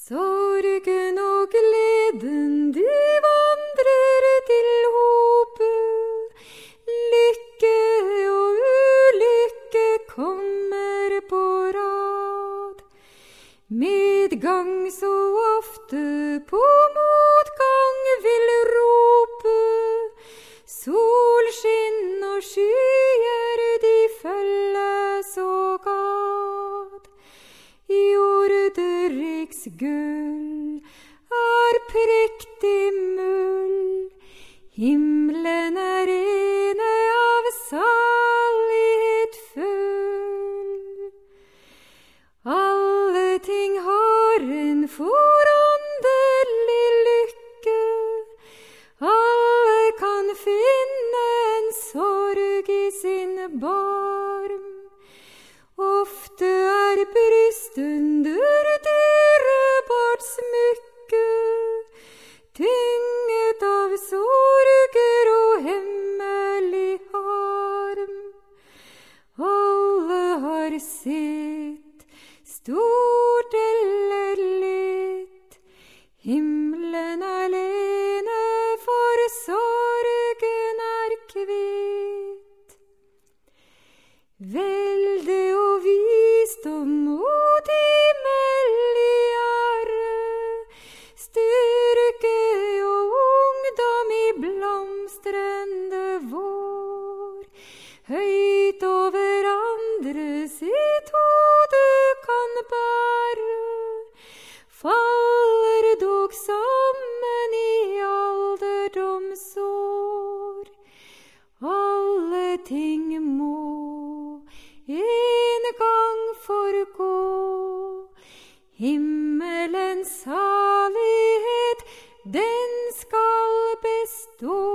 Sorgen og gleden, de vandrer til hope. Lykke og ulykke kommer på rad. Medgang så ofte på motgang vil rope. Solskinn og skyer, de følges og gad. Jorderiks gull er prektig mull. Himmelen er ene av salighet full. Alle ting har en foranderlig lykke. Alle kan finne en sorg i sin barm. Ofte er bryst under dyrebart smykke, tynget av sorger og hemmelig harm. Alle har sitt, stort eller litt, himmelen alene for sorgen er kvitt. Velde og visdom og himmel i ære, styrke og ungdom i blomstrende vår. Høyt over andre sitt hode kan bære, faller dog sammen i alderdomsår. Alle ting må en gang forgå, himmelens salighet, den skal bestå.